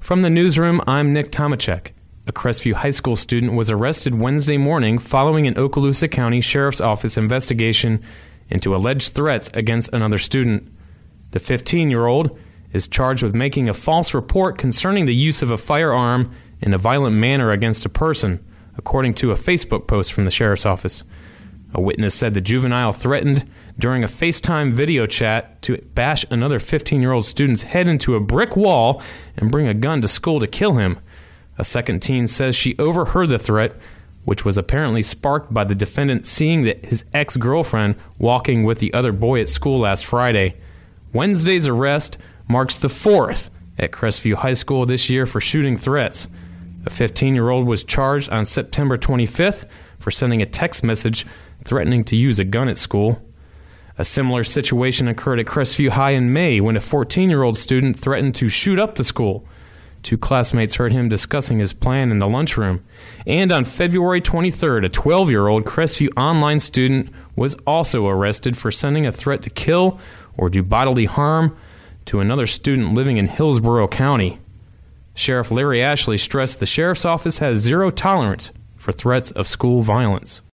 From the newsroom, I'm Nick Tomachek. A Crestview High School student was arrested Wednesday morning following an Okaloosa County Sheriff's Office investigation into alleged threats against another student. The 15-year-old is charged with making a false report concerning the use of a firearm in a violent manner against a person, according to a Facebook post from the Sheriff's Office. A witness said the juvenile threatened during a FaceTime video chat to bash another 15-year-old student's head into a brick wall and bring a gun to school to kill him. A second teen says she overheard the threat, which was apparently sparked by the defendant seeing his ex-girlfriend walking with the other boy at school last Friday. Wednesday's arrest marks the fourth at Crestview High School this year for shooting threats. A 15-year-old was charged on September 25th for sending a text message threatening to use a gun at school. A similar situation occurred at Crestview High in May when a 14-year-old student threatened to shoot up the school. Two classmates heard him discussing his plan in the lunchroom. And on February 23rd, a 12-year-old Crestview Online student was also arrested for sending a threat to kill or do bodily harm to another student living in Hillsborough County. Sheriff Larry Ashley stressed the Sheriff's Office has zero tolerance for threats of school violence.